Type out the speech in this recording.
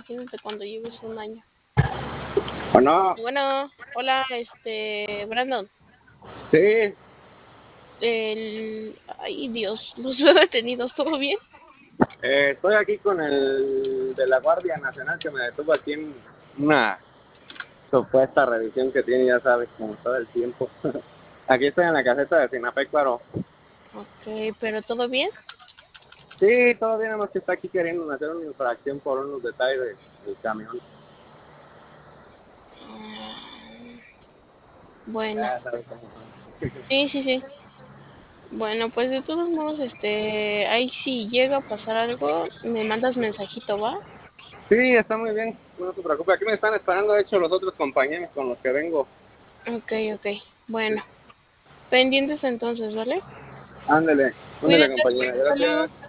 imagínate cuando lleves un año. Bueno, Bueno, hola, Brandon. sí, Ay, Dios, los veo detenidos, ¿todo bien? estoy aquí con el de la Guardia Nacional que me detuvo aquí en una supuesta revisión que tiene, ya sabes, como todo el tiempo. Aquí estoy en la caseta de Sinapecuaro. Ok, pero ¿todo bien? Sí, todo bien, más que está aquí queriendo hacer una infracción por unos detalles del camión. Ah, bueno, Ya sabes cómo son. sí, sí, sí. Bueno, pues de todos modos, ahí si llega a pasar algo, me mandas mensajito, ¿va? Sí, está muy bien, no te preocupes. Aquí me están esperando, de hecho, los otros compañeros con los que vengo. Ok, ok. Bueno, pendientes entonces, ¿vale? Ándele, ándele, Cuídate. compañera, Hasta luego. gracias.